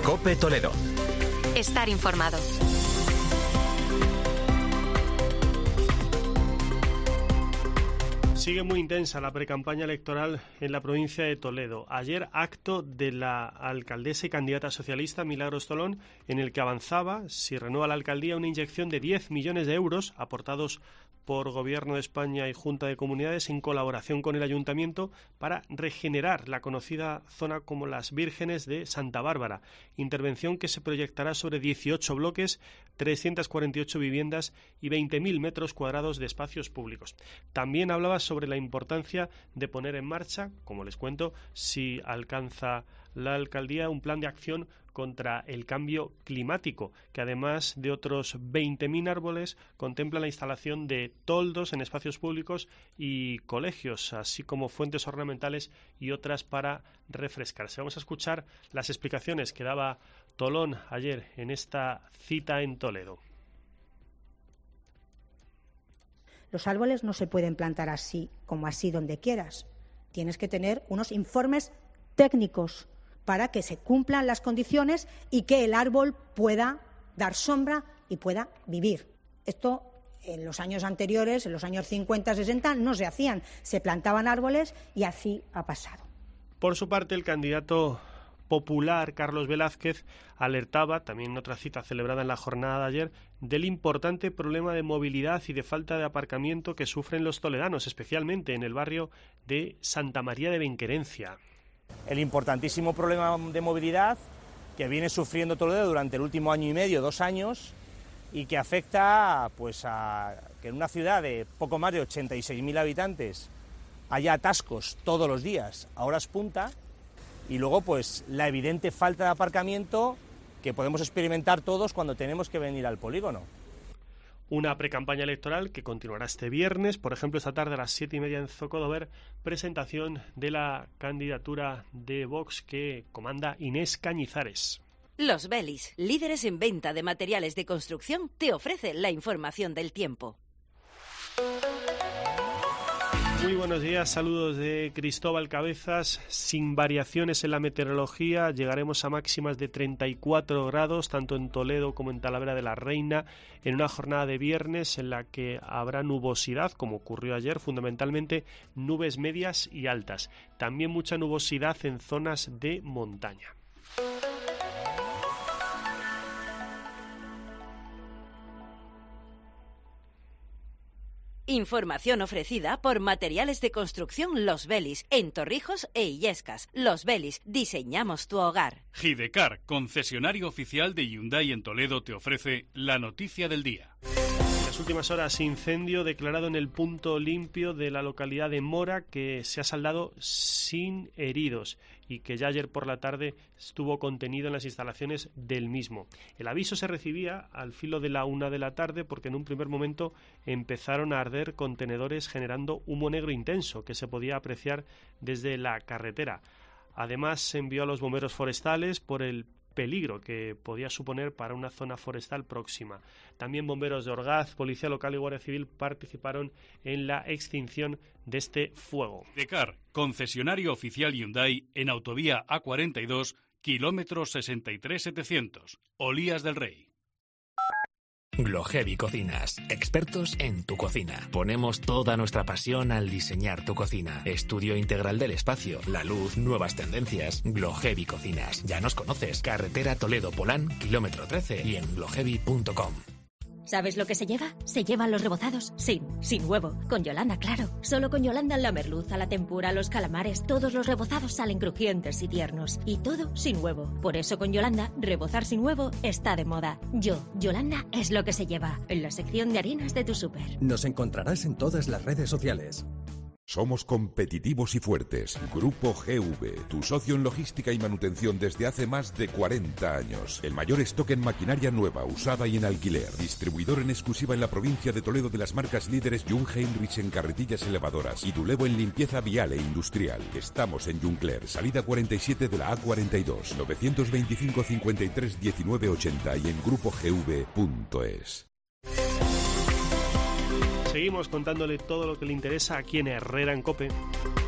COPE Toledo. Estar informado. Sigue muy intensa la precampaña electoral en la provincia de Toledo. Ayer, acto de la alcaldesa y candidata socialista Milagros Tolón, en el que avanzaba, si renueva la alcaldía, una inyección de 10 millones de euros aportados por Gobierno de España y Junta de Comunidades en colaboración con el Ayuntamiento para regenerar la conocida zona como Las Vírgenes de Santa Bárbara. Intervención que se proyectará sobre 18 bloques, 348 viviendas y 20.000 metros cuadrados de espacios públicos. También hablaba sobre la importancia de poner en marcha, como les cuento, si alcanza la alcaldía, un plan de acción contra el cambio climático, que además de otros 20.000 árboles, contempla la instalación de toldos en espacios públicos y colegios, así como fuentes ornamentales y otras para refrescarse. Vamos a escuchar las explicaciones que daba Tolón ayer en esta cita en Toledo. Los árboles no se pueden plantar así, como así, donde quieras. Tienes que tener unos informes técnicos para que se cumplan las condiciones y que el árbol pueda dar sombra y pueda vivir. Esto en los años anteriores, en los años 50, 60, no se hacían. Se plantaban árboles y así ha pasado. Por su parte, el candidato popular Carlos Velázquez alertaba, también en otra cita celebrada en la jornada de ayer, del importante problema de movilidad y de falta de aparcamiento que sufren los toledanos, especialmente en el barrio de Santa María de Benquerencia. El importantísimo problema de movilidad que viene sufriendo Toledo durante el último año y medio, 2 años, y que afecta pues a que en una ciudad de poco más de 86.000 habitantes haya atascos todos los días a horas punta, y luego pues la evidente falta de aparcamiento que podemos experimentar todos cuando tenemos que venir al polígono. Una precampaña electoral que continuará este viernes, por ejemplo, esta tarde a las 7:30 en Zocodover, presentación de la candidatura de Vox que comanda Inés Cañizares. Los Belis, líderes en venta de materiales de construcción, te ofrece la información del tiempo. Muy buenos días, saludos de Cristóbal Cabezas. Sin variaciones en la meteorología, llegaremos a máximas de 34 grados, tanto en Toledo como en Talavera de la Reina, en una jornada de viernes en la que habrá nubosidad, como ocurrió ayer, fundamentalmente nubes medias y altas. También mucha nubosidad en zonas de montaña. Información ofrecida por Materiales de Construcción Los Belis, en Torrijos e Illescas. Los Belis, diseñamos tu hogar. Gidecar, concesionario oficial de Hyundai en Toledo, te ofrece la noticia del día. En las últimas horas, incendio declarado en el punto limpio de la localidad de Mora, que se ha saldado sin heridos y que ya ayer por la tarde estuvo contenido en las instalaciones del mismo. El aviso se recibía al filo de la 1 de la tarde porque en un primer momento empezaron a arder contenedores generando humo negro intenso que se podía apreciar desde la carretera. Además, se envió a los bomberos forestales por el peligro que podía suponer para una zona forestal próxima. También bomberos de Orgaz, Policía Local y Guardia Civil participaron en la extinción de este fuego. Gidecar, concesionario oficial Hyundai en autovía A42, kilómetro 63700, Olías del Rey. Glohevi Cocinas, expertos en tu cocina. Ponemos toda nuestra pasión al diseñar tu cocina. Estudio integral del espacio, la luz, nuevas tendencias. Glohevi Cocinas. Ya nos conoces. Carretera Toledo-Polán, kilómetro 13 y en glohevi.com. ¿Sabes lo que se lleva? Se llevan los rebozados sin huevo. Con Yolanda, claro. Solo con Yolanda la merluza, la tempura, los calamares, todos los rebozados salen crujientes y tiernos. Y todo sin huevo. Por eso con Yolanda, rebozar sin huevo está de moda. Yolanda es lo que se lleva. En la sección de harinas de tu súper. Nos encontrarás en todas las redes sociales. Somos competitivos y fuertes. Grupo GV, tu socio en logística y manutención desde hace más de 40 años. El mayor stock en maquinaria nueva, usada y en alquiler. Distribuidor en exclusiva en la provincia de Toledo de las marcas líderes Jungheinrich en carretillas elevadoras y Dulevo en limpieza vial e industrial. Estamos en Juncler, salida 47 de la A42, 925 53 19 80 y en grupogv.es. Seguimos contándole todo lo que le interesa aquí en Herrera en COPE.